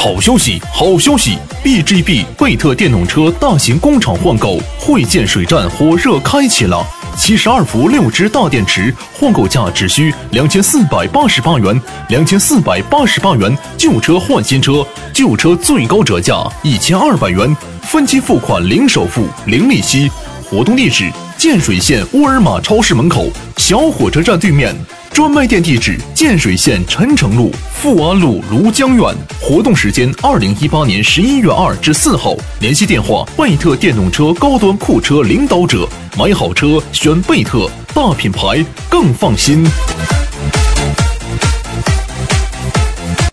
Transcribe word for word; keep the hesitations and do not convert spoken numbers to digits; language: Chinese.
好消息，好消息 ！B G B 贝特电动车大型工厂换购汇建水站火热开启了，七十二伏六支大电池，换购价只需两千四百八十八元，两千四百八十八元，旧车换新车，旧车最高折价一千二百元，分期付款零首付零利息。活动地址：建水县沃尔玛超市门口，小火车站对面。专卖店地址：建水县陈城路、富安路庐江苑。活动时间：二零一八年十一月二至四号。联系电话：贝特电动车高端库车领导者。买好车选贝特，大品牌更放心。